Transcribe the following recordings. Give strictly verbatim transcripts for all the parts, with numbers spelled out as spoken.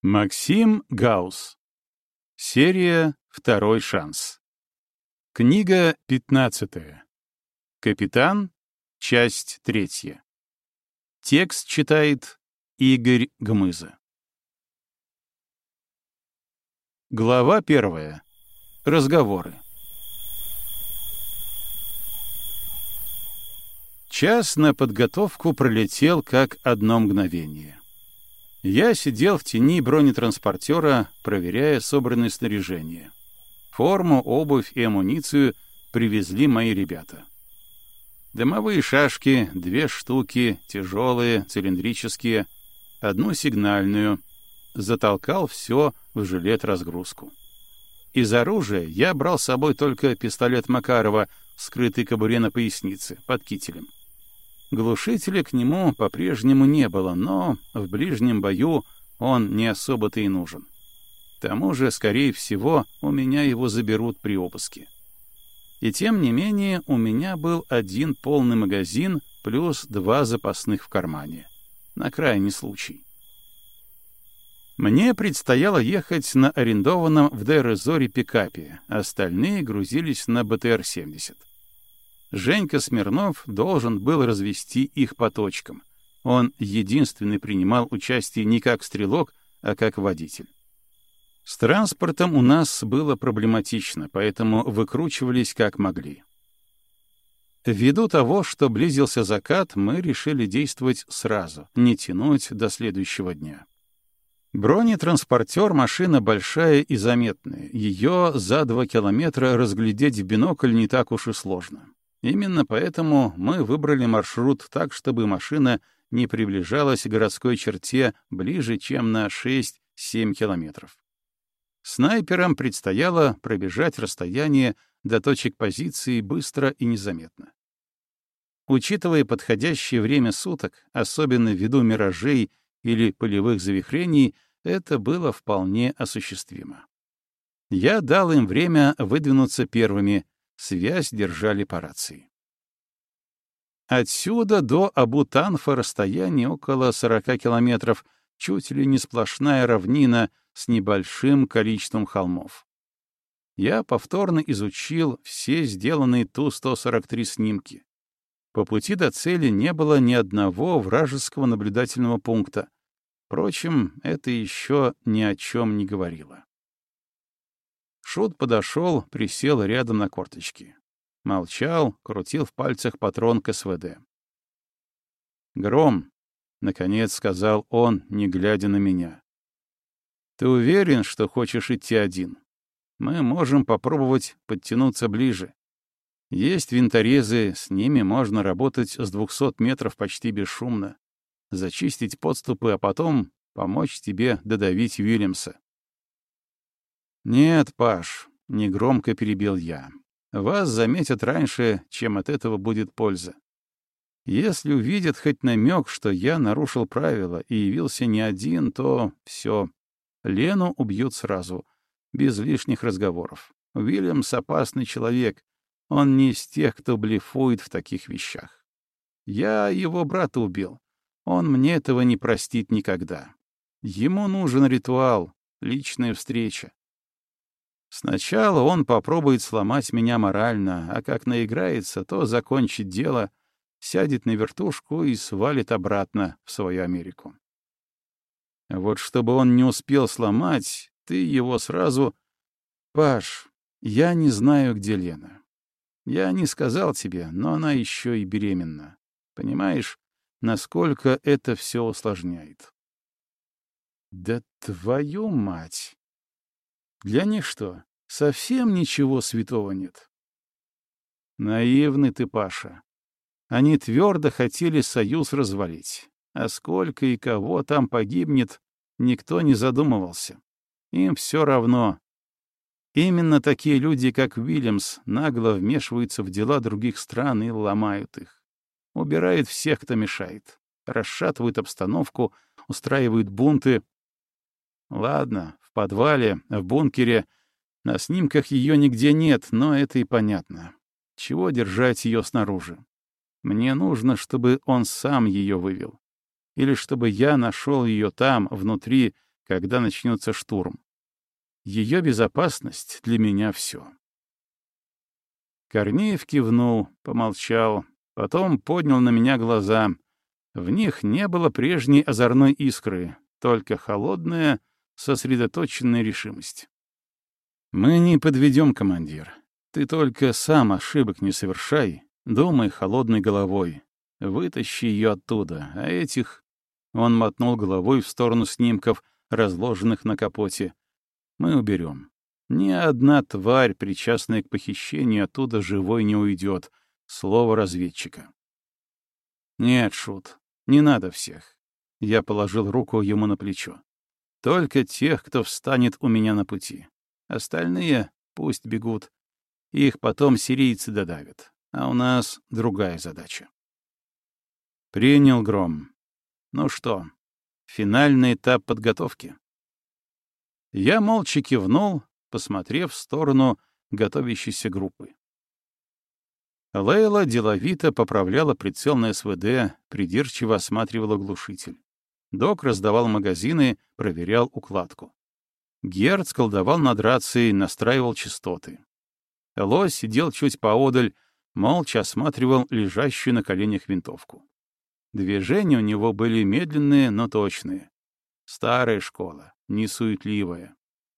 Максим Гаусс. Серия «Второй шанс». Книга пятнадцатая. Капитан. Часть третья. Текст читает Игорь Гмыза. Глава первая. Разговоры. Час на подготовку пролетел как одно мгновение. Я сидел в тени бронетранспортера, проверяя собранное снаряжение. Форму, обувь и амуницию привезли мои ребята. Дымовые шашки, две штуки, тяжелые, цилиндрические, одну сигнальную. Затолкал все в жилет-разгрузку. Из оружия я брал с собой только пистолет Макарова, скрытый в кобуре на пояснице, под кителем. Глушителя к нему по-прежнему не было, но в ближнем бою он не особо-то и нужен. К тому же, скорее всего, у меня его заберут при обыске. И тем не менее, у меня был один полный магазин плюс два запасных в кармане. На крайний случай. Мне предстояло ехать на арендованном в Дейр-эз-Зоре пикапе, остальные грузились на бэ тэ эр семьдесят. Женька Смирнов должен был развести их по точкам. Он единственный принимал участие не как стрелок, а как водитель. С транспортом у нас было проблематично, поэтому выкручивались как могли. Ввиду того, что близился закат, мы решили действовать сразу, не тянуть до следующего дня. Бронетранспортер — машина большая и заметная. Ее за два километра разглядеть в бинокль не так уж и сложно. Именно поэтому мы выбрали маршрут так, чтобы машина не приближалась к городской черте ближе, чем на шесть-семь километров. Снайперам предстояло пробежать расстояние до точек позиции быстро и незаметно. Учитывая подходящее время суток, особенно ввиду миражей или полевых завихрений, это было вполне осуществимо. Я дал им время выдвинуться первыми, связь держали по рации. Отсюда до Абу-Танфа расстояние около сорока километров, чуть ли не сплошная равнина с небольшим количеством холмов. Я повторно изучил все сделанные Ту сто сорок три снимки. По пути до цели не было ни одного вражеского наблюдательного пункта. Впрочем, это еще ни о чем не говорило. Шут подошел, присел рядом на корточки. Молчал, крутил в пальцах патрон к эс вэ дэ. «Гром», — наконец сказал он, не глядя на меня. «Ты уверен, что хочешь идти один? Мы можем попробовать подтянуться ближе. Есть винторезы, с ними можно работать с двухсот метров почти бесшумно, зачистить подступы, а потом помочь тебе додавить Уильямса». «Нет, Паш», — негромко перебил я, — «вас заметят раньше, чем от этого будет польза. Если увидят хоть намек, что я нарушил правила и явился не один, то все. Лену убьют сразу, без лишних разговоров. Уильямс — опасный человек, он не из тех, кто блефует в таких вещах. Я его брата убил, он мне этого не простит никогда. Ему нужен ритуал, личная встреча. Сначала он попробует сломать меня морально, а как наиграется, то закончит дело, сядет на вертушку и свалит обратно в свою Америку. Вот чтобы он не успел сломать, ты его сразу... Паш, я не знаю, где Лена. Я не сказал тебе, но она еще и беременна. Понимаешь, насколько это все усложняет? Да твою мать! Для них что, совсем ничего святого нет? Наивный ты, Паша. Они твердо хотели союз развалить. А сколько и кого там погибнет, никто не задумывался. Им все равно. Именно такие люди, как Уильямс, нагло вмешиваются в дела других стран и ломают их. Убирают всех, кто мешает. Расшатывают обстановку, устраивают бунты. Ладно, в подвале, в бункере. На снимках ее нигде нет, но это и понятно. Чего держать ее снаружи? Мне нужно, чтобы он сам ее вывел. Или чтобы я нашел ее там, внутри, когда начнется штурм. Ее безопасность для меня все. Корнеев кивнул, помолчал, потом поднял на меня глаза. В них не было прежней озорной искры, только холодная, сосредоточенная решимость. «Мы не подведем, командир. Ты только сам ошибок не совершай, думай холодной головой. Вытащи ее оттуда, а этих...» Он мотнул головой в сторону снимков, разложенных на капоте. «Мы уберем. Ни одна тварь, причастная к похищению, оттуда живой не уйдет. Слово разведчика». «Нет, Шут, не надо всех». Я положил руку ему на плечо. «Только тех, кто встанет у меня на пути. Остальные пусть бегут. Их потом сирийцы додавят. А у нас другая задача». Принял Гром. Ну что, финальный этап подготовки? Я молча кивнул, посмотрев в сторону готовящейся группы. Лейла деловито поправляла прицел на СВД, придирчиво осматривала глушитель. Док раздавал магазины, проверял укладку. Герц колдовал над рацией, настраивал частоты. Лось сидел чуть поодаль, молча осматривал лежащую на коленях винтовку. Движения у него были медленные, но точные. Старая школа, несуетливая.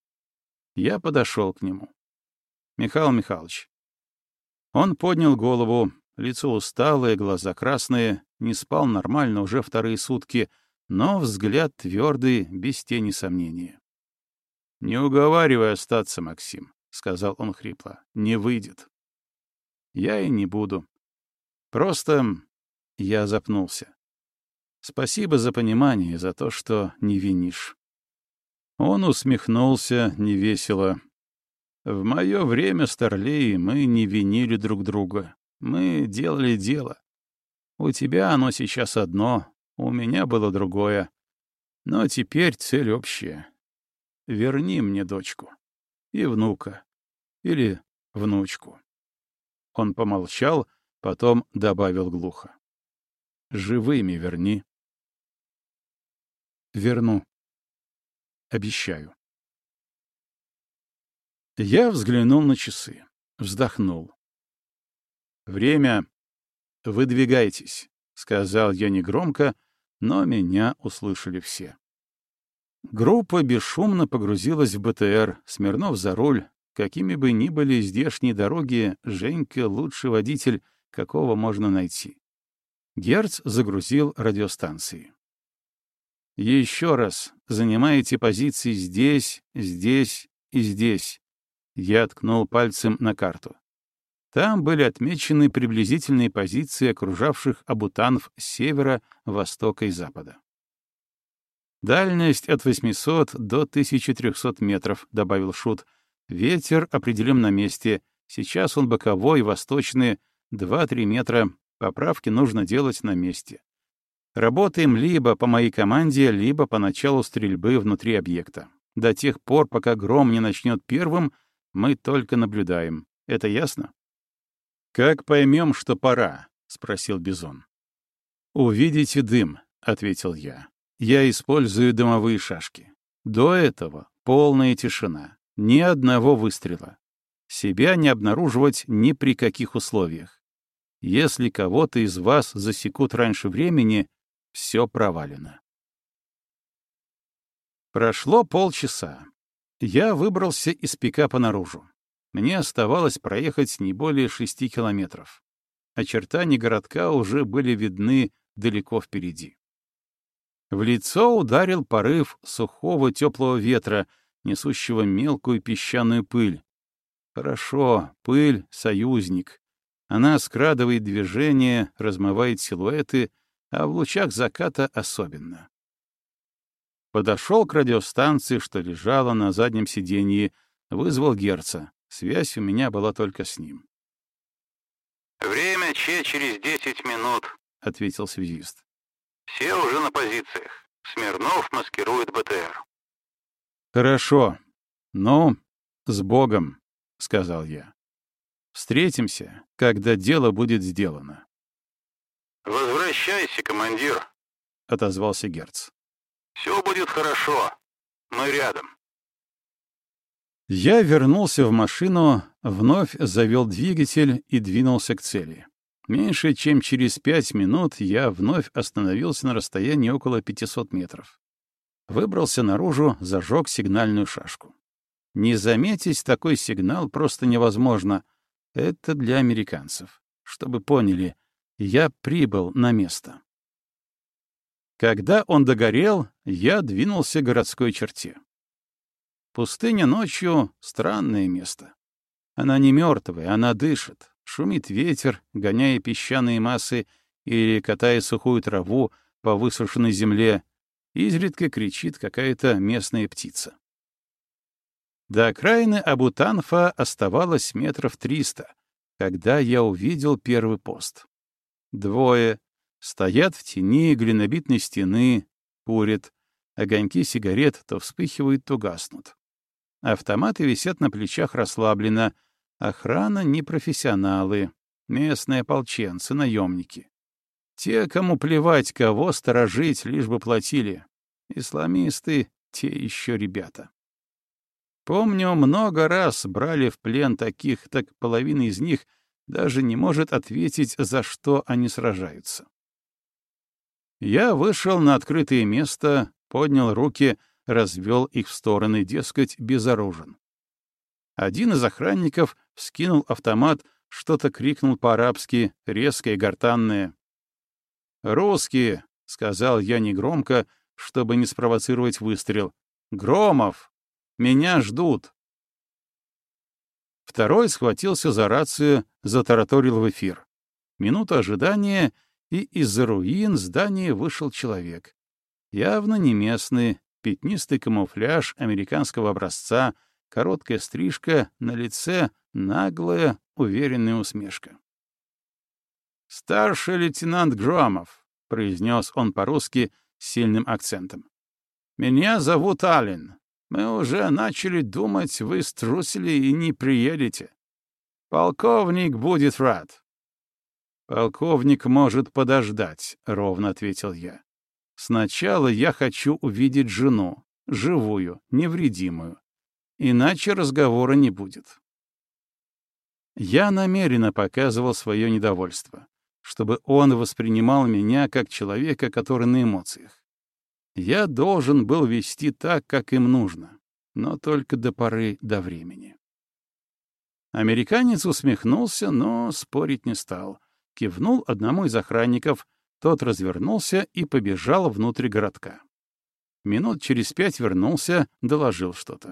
Я подошел к нему. «Михаил Михайлович». Он поднял голову, лицо усталое, глаза красные, не спал нормально уже вторые сутки, но взгляд твердый, без тени сомнения. «Не уговаривай остаться, Максим», — сказал он хрипло. «Не выйдет». «Я и не буду. Просто...» Я запнулся. «Спасибо за понимание, за то, что не винишь». Он усмехнулся невесело. «В мое время, старлей, мы не винили друг друга. Мы делали дело. У тебя оно сейчас одно, у меня было другое. Но теперь цель общая. Верни мне дочку. И внука. Или внучку». Он помолчал, потом добавил глухо. «Живыми верни». «Верну. Обещаю». Я взглянул на часы, вздохнул. «Время. Выдвигайтесь», — сказал я негромко, но меня услышали все. Группа бесшумно погрузилась в БТР, Смирнов за руль. Какими бы ни были здешние дороги, Женька — лучший водитель, какого можно найти. Герц загрузил радиостанции. «Еще раз занимаете позиции здесь, здесь и здесь». Я ткнул пальцем на карту. Там были отмечены приблизительные позиции окружавших Абутанов с севера, востока и запада. «Дальность от восьмисот до тысячи трехсот метров», — добавил Шут. «Ветер определим на месте. Сейчас он боковой, восточный, два-три метра. Поправки нужно делать на месте. Работаем либо по моей команде, либо по началу стрельбы внутри объекта. До тех пор, пока гром не начнет первым, мы только наблюдаем. Это ясно?» «Как поймем, что пора?» — спросил Бизон. «Увидите дым», — ответил я. «Я использую дымовые шашки. До этого полная тишина, ни одного выстрела. Себя не обнаруживать ни при каких условиях. Если кого-то из вас засекут раньше времени, все провалено». Прошло полчаса. Я выбрался из пикапа наружу. Мне оставалось проехать не более шести километров. Очертания городка уже были видны далеко впереди. В лицо ударил порыв сухого теплого ветра, несущего мелкую песчаную пыль. Хорошо, пыль — союзник. Она скрадывает движение, размывает силуэты, а в лучах заката особенно. Подошел к радиостанции, что лежала на заднем сиденье, вызвал Герца. Связь у меня была только с ним. «Время Че через десять минут», — ответил связист. «Все уже на позициях. Смирнов маскирует БТР». «Хорошо. Ну, с Богом», — сказал я. «Встретимся, когда дело будет сделано». «Возвращайся, командир», — отозвался Герц. «Все будет хорошо. Мы рядом. Я вернулся в машину, вновь завел двигатель и двинулся к цели. Меньше чем через пять минут я вновь остановился на расстоянии около пятисот метров. Выбрался наружу, зажег сигнальную шашку. Не заметить такой сигнал просто невозможно. Это для американцев. Чтобы поняли, я прибыл на место. Когда он догорел, я двинулся к городской черте. Пустыня ночью — странное место. Она не мертвая, она дышит. Шумит ветер, гоняя песчаные массы или катая сухую траву по высушенной земле. Изредка кричит какая-то местная птица. До окраины Абу-Танфа оставалось метров триста, когда я увидел первый пост. Двое стоят в тени глинобитной стены, курят. Огоньки сигарет то вспыхивают, то гаснут. Автоматы висят на плечах расслабленно. Охрана — непрофессионалы, местные ополченцы, наемники. Те, кому плевать, кого сторожить, лишь бы платили. Исламисты — те еще ребята. Помню, много раз брали в плен таких, так половина из них даже не может ответить, за что они сражаются. Я вышел на открытое место, поднял руки, развел их в стороны, дескать, безоружен. Один из охранников вскинул автомат, что-то крикнул по-арабски, резкое, гортанное. «Русские!» — сказал я негромко, чтобы не спровоцировать выстрел. «Громов! Меня ждут!» Второй схватился за рацию, затараторил в эфир. Минута ожидания, и из-за руин здания вышел человек. Явно не местный, пятнистый камуфляж американского образца, короткая стрижка, на лице наглая, уверенная усмешка. «Старший лейтенант Громов», — произнес он по-русски с сильным акцентом. «Меня зовут Аллен. Мы уже начали думать, вы струсили и не приедете. Полковник будет рад». «Полковник может подождать», — ровно ответил я. «Сначала я хочу увидеть жену, живую, невредимую. Иначе разговора не будет». Я намеренно показывал свое недовольство, чтобы он воспринимал меня как человека, который на эмоциях. Я должен был вести так, как им нужно, но только до поры до времени. Американец усмехнулся, но спорить не стал. Кивнул одному из охранников, тот развернулся и побежал внутрь городка. Минут через пять вернулся, доложил что-то.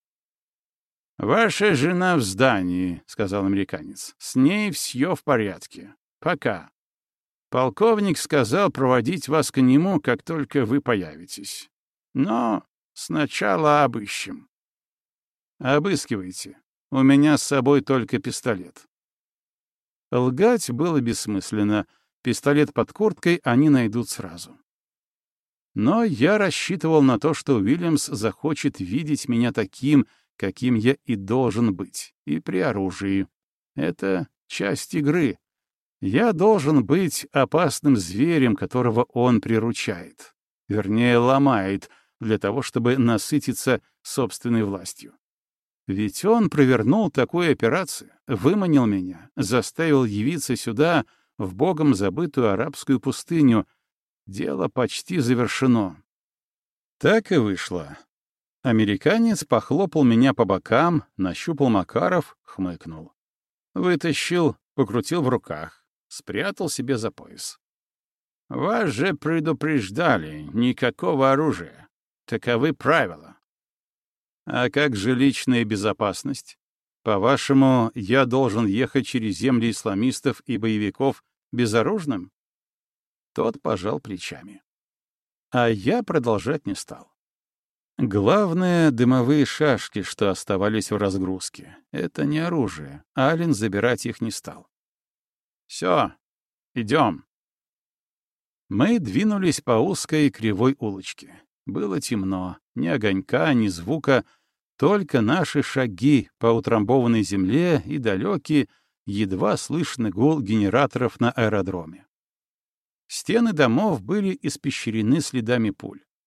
«Ваша жена в здании», — сказал американец. «С ней все в порядке. Пока. Полковник сказал проводить вас к нему, как только вы появитесь. Но сначала обыщем». «Обыскивайте. У меня с собой только пистолет». Лгать было бессмысленно. Пистолет под курткой они найдут сразу. Но я рассчитывал на то, что Уильямс захочет видеть меня таким, каким я и должен быть, и при оружии. Это часть игры. Я должен быть опасным зверем, которого он приручает. Вернее, ломает, для того, чтобы насытиться собственной властью. Ведь он провернул такую операцию, выманил меня, заставил явиться сюда, в богом забытую арабскую пустыню. Дело почти завершено. Так и вышло. Американец похлопал меня по бокам, нащупал Макаров, хмыкнул. Вытащил, покрутил в руках, спрятал себе за пояс. «Вас же предупреждали, никакого оружия. Таковы правила». «А как же личная безопасность? По-вашему, я должен ехать через земли исламистов и боевиков безоружным?» Тот пожал плечами. А я продолжать не стал. Главное — дымовые шашки, что оставались в разгрузке. Это не оружие. Аллен забирать их не стал. «Все, идем». Мы двинулись по узкой кривой улочке. Было темно, ни огонька, ни звука, только наши шаги по утрамбованной земле и далекий, едва слышный гул генераторов на аэродроме. Стены домов были испещрены следами пуль.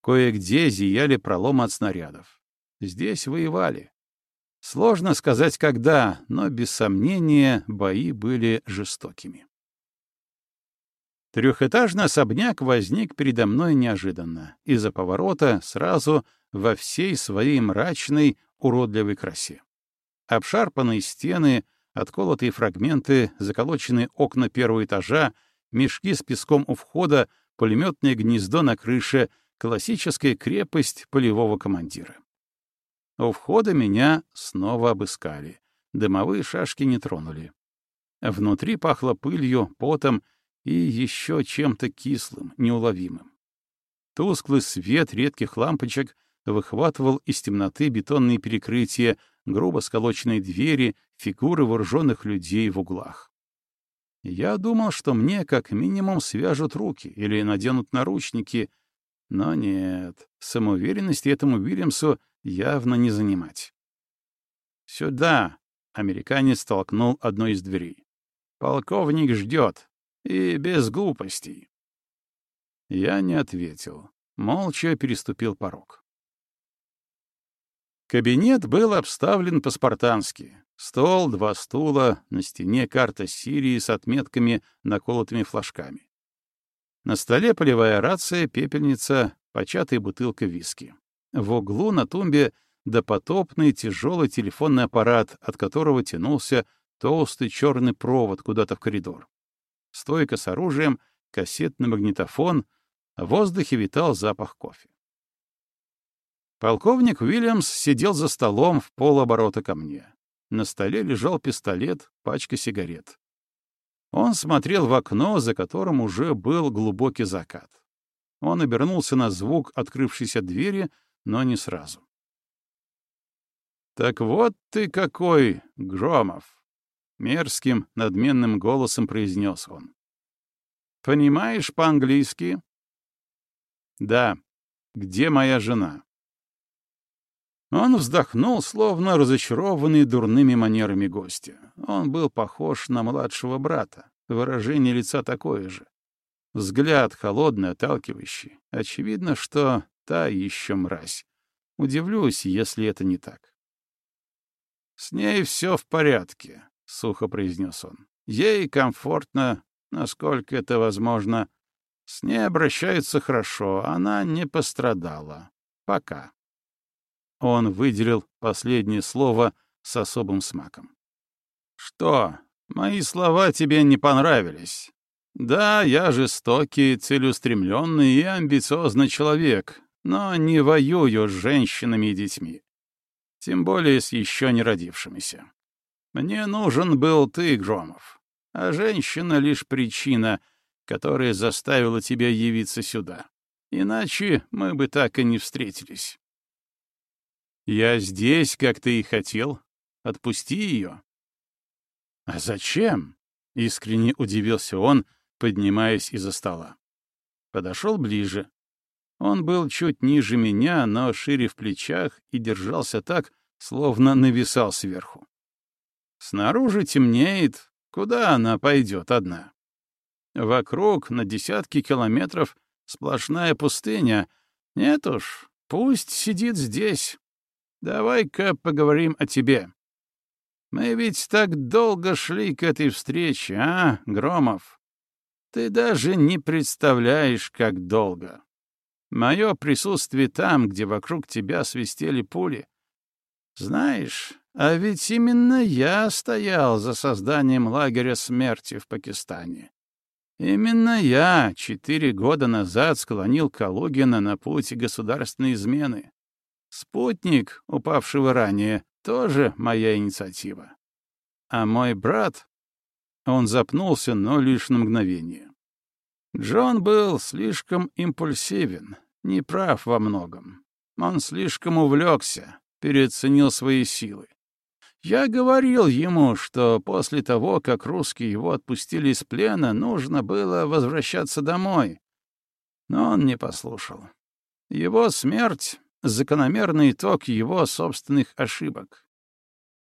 Кое-где зияли проломы от снарядов. Здесь воевали. Сложно сказать, когда, но, без сомнения, бои были жестокими. Трехэтажный особняк возник передо мной неожиданно, из-за поворота сразу во всей своей мрачной, уродливой красе. Обшарпанные стены, отколотые фрагменты, заколоченные окна первого этажа, мешки с песком у входа, пулеметное гнездо на крыше, классическая крепость полевого командира. У входа меня снова обыскали. Дымовые шашки не тронули. Внутри пахло пылью, потом и еще чем-то кислым, неуловимым. Тусклый свет редких лампочек выхватывал из темноты бетонные перекрытия, грубо сколоченные двери, фигуры вооруженных людей в углах. Я думал, что мне как минимум свяжут руки или наденут наручники, но нет, самоуверенности этому Уильямсу явно не занимать. «Сюда!» — американец толкнул одну из дверей. «Полковник ждет. И без глупостей». Я не ответил. Молча переступил порог. Кабинет был обставлен по-спартански. Стол, два стула, на стене карта Сирии с отметками, наколотыми флажками. На столе полевая рация, пепельница, початая бутылка виски. В углу на тумбе допотопный тяжелый телефонный аппарат, от которого тянулся толстый черный провод куда-то в коридор. Стойка с оружием, кассетный магнитофон, в воздухе витал запах кофе. Полковник Уильямс сидел за столом в полоборота ко мне. На столе лежал пистолет, пачка сигарет. Он смотрел в окно, за которым уже был глубокий закат. Он обернулся на звук открывшейся двери, но не сразу. «Так вот ты какой, Громов!» — мерзким, надменным голосом произнес он. «Понимаешь по-английски?» «Да. Где моя жена?» Он вздохнул, словно разочарованный дурными манерами гостя. Он был похож на младшего брата. Выражение лица такое же. Взгляд холодный, отталкивающий. Очевидно, что та еще мразь. Удивлюсь, если это не так. «С ней все в порядке», — сухо произнес он. «Ей комфортно, насколько это возможно. С ней обращаются хорошо, она не пострадала. Пока». Он выделил последнее слово с особым смаком. «Что, мои слова тебе не понравились? Да, я жестокий, целеустремленный и амбициозный человек, но не воюю с женщинами и детьми. Тем более с еще не родившимися. Мне нужен был ты, Громов, а женщина — лишь причина, которая заставила тебя явиться сюда. Иначе мы бы так и не встретились». «Я здесь, как ты и хотел. Отпусти ее». «А зачем?» — искренне удивился он, поднимаясь из-за стола. Подошел ближе. Он был чуть ниже меня, но шире в плечах и держался так, словно нависал сверху. «Снаружи темнеет. Куда она пойдет одна? Вокруг на десятки километров сплошная пустыня. Нет уж, пусть сидит здесь. Давай-ка поговорим о тебе. Мы ведь так долго шли к этой встрече, а, Громов? Ты даже не представляешь, как долго. Мое присутствие там, где вокруг тебя свистели пули. Знаешь, а ведь именно я стоял за созданием лагеря смерти в Пакистане. Именно я четыре года назад склонил Калугина на путь государственной измены. Спутник, упавшего ранее, тоже моя инициатива. А мой брат... Он запнулся, но лишь на мгновение. Джон был слишком импульсивен, неправ во многом. Он слишком увлекся, переоценил свои силы. Я говорил ему, что после того, как русские его отпустили из плена, нужно было возвращаться домой. Но он не послушал. Его смерть — закономерный итог его собственных ошибок.